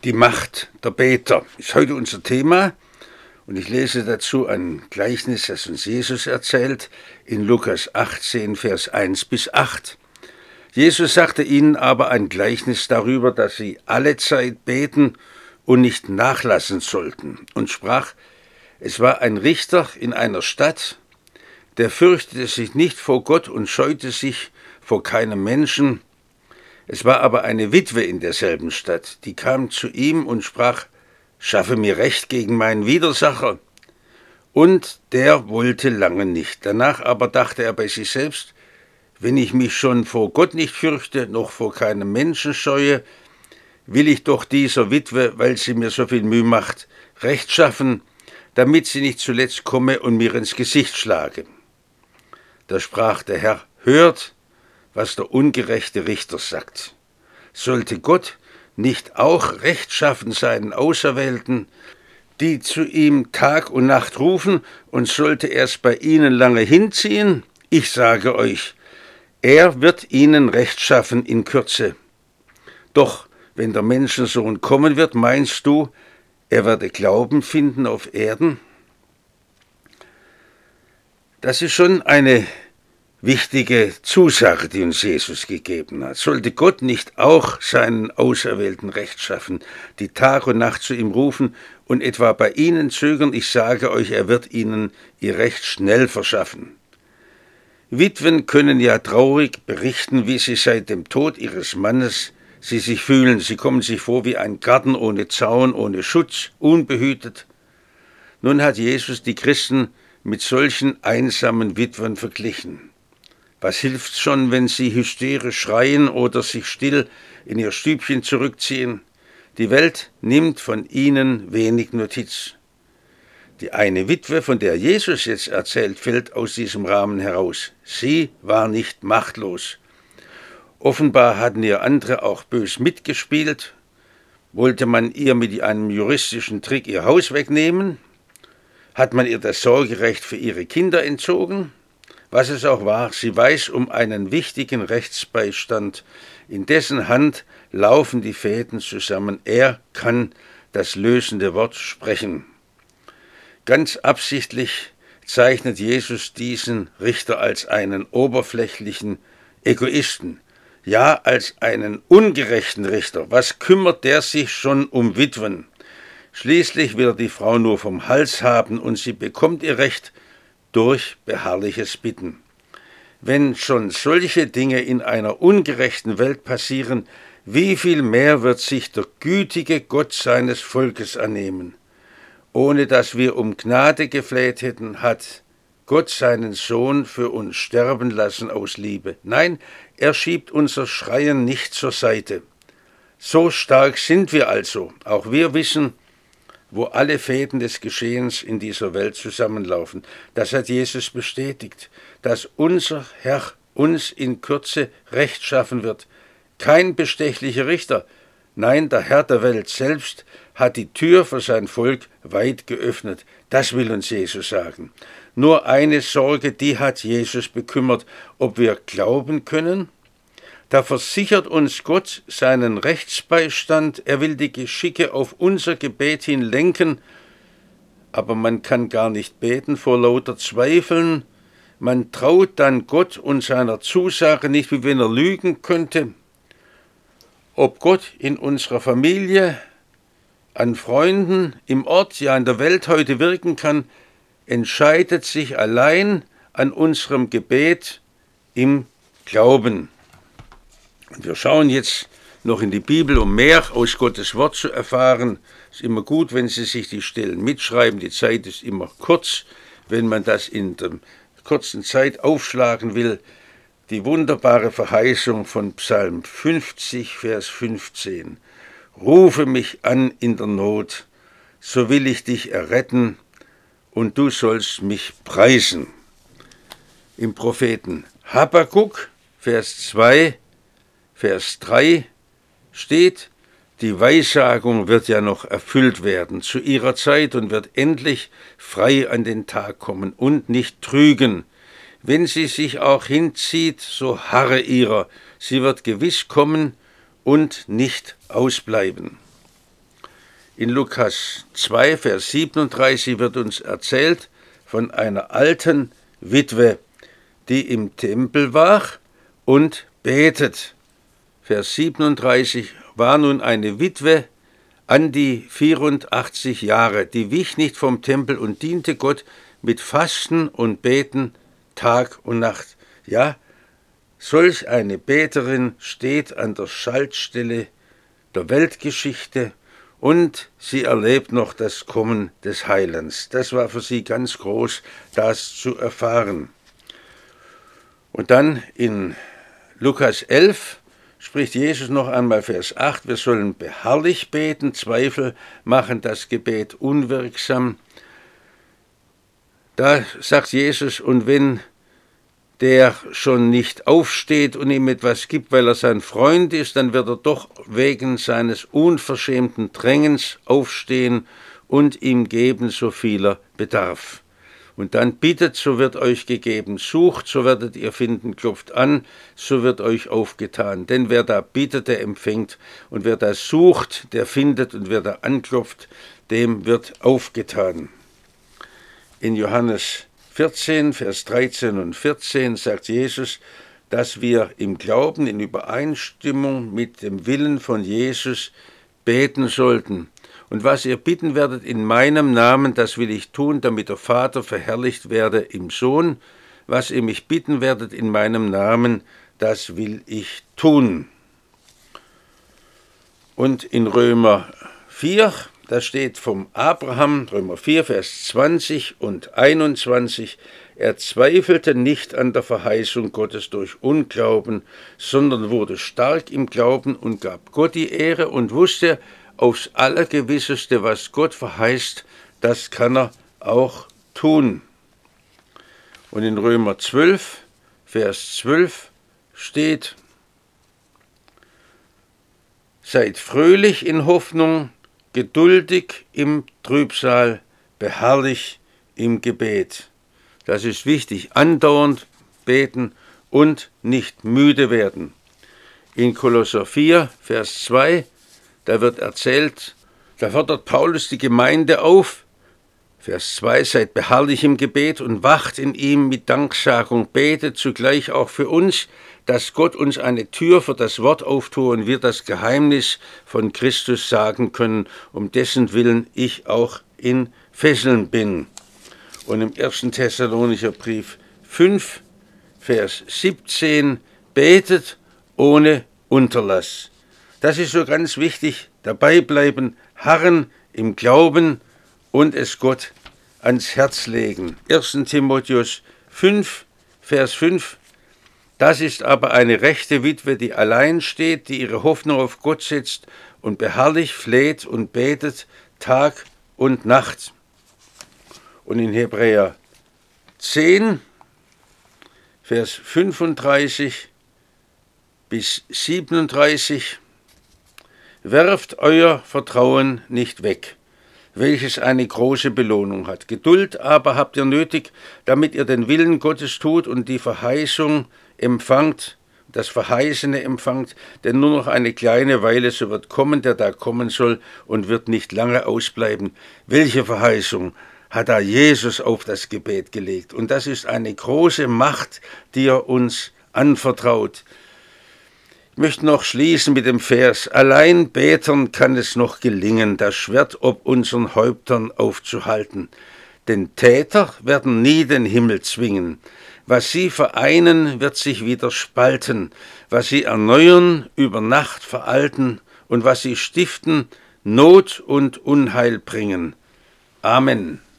Die Macht der Beter ist heute unser Thema und ich lese dazu ein Gleichnis, das uns Jesus erzählt, in Lukas 18, Vers 1 bis 8. Jesus sagte ihnen aber ein Gleichnis darüber, dass sie alle Zeit beten und nicht nachlassen sollten, und sprach: Es war ein Richter in einer Stadt, der fürchtete sich nicht vor Gott und scheute sich vor keinem Menschen. Es war aber eine Witwe in derselben Stadt, die kam zu ihm und sprach: Schaffe mir Recht gegen meinen Widersacher. Und der wollte lange nicht. Danach aber dachte er bei sich selbst: Wenn ich mich schon vor Gott nicht fürchte, noch vor keinem Menschen scheue, will ich doch dieser Witwe, weil sie mir so viel Mühe macht, Recht schaffen, damit sie nicht zuletzt komme und mir ins Gesicht schlage. Da sprach der Herr: Hört, was der ungerechte Richter sagt. Sollte Gott nicht auch rechtschaffen seinen Auserwählten, die zu ihm Tag und Nacht rufen, und sollte er es bei ihnen lange hinziehen? Ich sage euch, er wird ihnen rechtschaffen in Kürze. Doch wenn der Menschensohn kommen wird, meinst du, er werde Glauben finden auf Erden? Das ist schon eine wichtige Zusage, die uns Jesus gegeben hat. Sollte Gott nicht auch seinen Auserwählten Recht schaffen, die Tag und Nacht zu ihm rufen und etwa bei ihnen zögern? Ich sage euch, er wird ihnen ihr Recht schnell verschaffen. Witwen können ja traurig berichten, wie sie seit dem Tod ihres Mannes sich fühlen. Sie kommen sich vor wie ein Garten ohne Zaun, ohne Schutz, unbehütet. Nun hat Jesus die Christen mit solchen einsamen Witwen verglichen. Was hilft's schon, wenn sie hysterisch schreien oder sich still in ihr Stübchen zurückziehen? Die Welt nimmt von ihnen wenig Notiz. Die eine Witwe, von der Jesus jetzt erzählt, fällt aus diesem Rahmen heraus. Sie war nicht machtlos. Offenbar hatten ihr andere auch bös mitgespielt. Wollte man ihr mit einem juristischen Trick ihr Haus wegnehmen? Hat man ihr das Sorgerecht für ihre Kinder entzogen? Was es auch war, sie weiß um einen wichtigen Rechtsbeistand. In dessen Hand laufen die Fäden zusammen. Er kann das lösende Wort sprechen. Ganz absichtlich zeichnet Jesus diesen Richter als einen oberflächlichen Egoisten, ja als einen ungerechten Richter. Was kümmert der sich schon um Witwen? Schließlich will er die Frau nur vom Hals haben und sie bekommt ihr Recht durch beharrliches Bitten. Wenn schon solche Dinge in einer ungerechten Welt passieren, wie viel mehr wird sich der gütige Gott seines Volkes annehmen? Ohne dass wir um Gnade gefleht hätten, hat Gott seinen Sohn für uns sterben lassen aus Liebe. Nein, er schiebt unser Schreien nicht zur Seite. So stark sind wir also. Auch wir wissen, wo alle Fäden des Geschehens in dieser Welt zusammenlaufen. Das hat Jesus bestätigt, dass unser Herr uns in Kürze Recht schaffen wird. Kein bestechlicher Richter, nein, der Herr der Welt selbst hat die Tür für sein Volk weit geöffnet. Das will uns Jesus sagen. Nur eine Sorge, die hat Jesus bekümmert, ob wir glauben können. Da versichert uns Gott seinen Rechtsbeistand, er will die Geschicke auf unser Gebet hin lenken, aber man kann gar nicht beten vor lauter Zweifeln. Man traut dann Gott und seiner Zusage nicht, wie wenn er lügen könnte. Ob Gott in unserer Familie, an Freunden, im Ort, ja in der Welt heute wirken kann, entscheidet sich allein an unserem Gebet im Glauben. Und wir schauen jetzt noch in die Bibel, um mehr aus Gottes Wort zu erfahren. Es ist immer gut, wenn Sie sich die Stellen mitschreiben. Die Zeit ist immer kurz, wenn man das in der kurzen Zeit aufschlagen will. Die wunderbare Verheißung von Psalm 50, Vers 15. Rufe mich an in der Not, so will ich dich erretten, und du sollst mich preisen. Im Propheten Habakuk, Vers 2, Vers 3 steht, die Weissagung wird ja noch erfüllt werden zu ihrer Zeit und wird endlich frei an den Tag kommen und nicht trügen. Wenn sie sich auch hinzieht, so harre ihrer, sie wird gewiss kommen und nicht ausbleiben. In Lukas 2, Vers 37 wird uns erzählt von einer alten Witwe, die im Tempel war und betet. Vers 37 war nun eine Witwe an die 84 Jahre, die wich nicht vom Tempel und diente Gott mit Fasten und Beten Tag und Nacht. Ja, solch eine Beterin steht an der Schaltstelle der Weltgeschichte und sie erlebt noch das Kommen des Heilands. Das war für sie ganz groß, das zu erfahren. Und dann in Lukas 11 spricht Jesus noch einmal Vers 8, wir sollen beharrlich beten, Zweifel machen das Gebet unwirksam. Da sagt Jesus, und wenn der schon nicht aufsteht und ihm etwas gibt, weil er sein Freund ist, dann wird er doch wegen seines unverschämten Drängens aufstehen und ihm geben, so viel er bedarf. Und dann bittet, so wird euch gegeben, sucht, so werdet ihr finden, klopft an, so wird euch aufgetan. Denn wer da bittet, der empfängt, und wer da sucht, der findet, und wer da anklopft, dem wird aufgetan. In Johannes 14, Vers 13 und 14 sagt Jesus, dass wir im Glauben in Übereinstimmung mit dem Willen von Jesus beten sollten. Und was ihr bitten werdet in meinem Namen, das will ich tun, damit der Vater verherrlicht werde im Sohn. Was ihr mich bitten werdet in meinem Namen, das will ich tun. Und in Römer 4, da steht vom Abraham, Römer 4, Vers 20 und 21, er zweifelte nicht an der Verheißung Gottes durch Unglauben, sondern wurde stark im Glauben und gab Gott die Ehre und wusste aufs Allergewisseste, was Gott verheißt, das kann er auch tun. Und in Römer 12, Vers 12 steht, seid fröhlich in Hoffnung, geduldig im Trübsal, beharrlich im Gebet. Das ist wichtig, andauernd beten und nicht müde werden. In Kolosser 4, Vers 2, da wird erzählt, da fordert Paulus die Gemeinde auf, Vers 2, seid beharrlich im Gebet und wacht in ihm mit Danksagung, betet zugleich auch für uns, dass Gott uns eine Tür für das Wort auftue und wir das Geheimnis von Christus sagen können, um dessen Willen ich auch in Fesseln bin. Und im 1. Thessalonicher Brief 5, Vers 17, betet ohne Unterlass. Das ist so ganz wichtig, dabei bleiben, harren im Glauben und es Gott ans Herz legen. 1. Timotheus 5, Vers 5, das ist aber eine rechte Witwe, die allein steht, die ihre Hoffnung auf Gott setzt und beharrlich fleht und betet Tag und Nacht. Und in Hebräer 10, Vers 35 bis 37, werft euer Vertrauen nicht weg, welches eine große Belohnung hat. Geduld aber habt ihr nötig, damit ihr den Willen Gottes tut und die Verheißung empfangt, das Verheißene empfangt, denn nur noch eine kleine Weile, so wird kommen, der da kommen soll und wird nicht lange ausbleiben. Welche Verheißung hat da Jesus auf das Gebet gelegt? Und das ist eine große Macht, die er uns anvertraut. Ich möchte noch schließen mit dem Vers, allein Betern kann es noch gelingen, das Schwert ob unseren Häuptern aufzuhalten. Denn Täter werden nie den Himmel zwingen. Was sie vereinen, wird sich wieder spalten. Was sie erneuern, über Nacht veralten. Und was sie stiften, Not und Unheil bringen. Amen.